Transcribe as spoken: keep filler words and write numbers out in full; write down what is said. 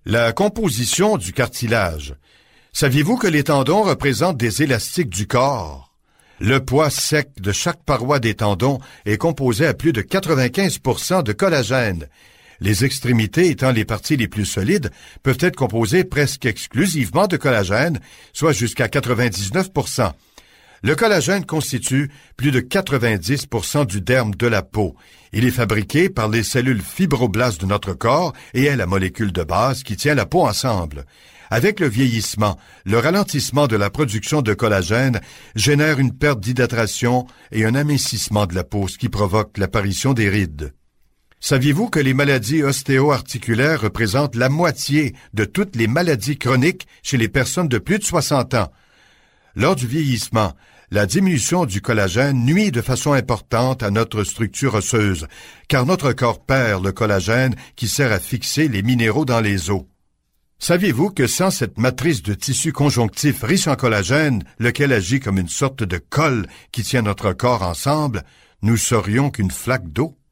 La composition du cartilage. Saviez-vous que les tendons représentent des élastiques du corps? Le poids sec de chaque paroi des tendons est composé à plus de quatre-vingt-quinze pour cent de collagène. Les extrémités, étant les parties les plus solides, peuvent être composées presque exclusivement de collagène, soit jusqu'à quatre-vingt-dix-neuf pour cent. Le collagène constitue plus de quatre-vingt-dix pour cent du derme de la peau. Il est fabriqué par les cellules fibroblastes de notre corps et est la molécule de base qui tient la peau ensemble. Avec le vieillissement, le ralentissement de la production de collagène génère une perte d'hydratation et un amincissement de la peau, ce qui provoque l'apparition des rides. Saviez-vous que les maladies ostéo-articulaires représentent la moitié de toutes les maladies chroniques chez les personnes de plus de soixante ans? Lors du vieillissement, la diminution du collagène nuit de façon importante à notre structure osseuse, car notre corps perd le collagène qui sert à fixer les minéraux dans les os. Saviez-vous que sans cette matrice de tissu conjonctif riche en collagène, lequel agit comme une sorte de colle qui tient notre corps ensemble, nous serions qu'une flaque d'eau?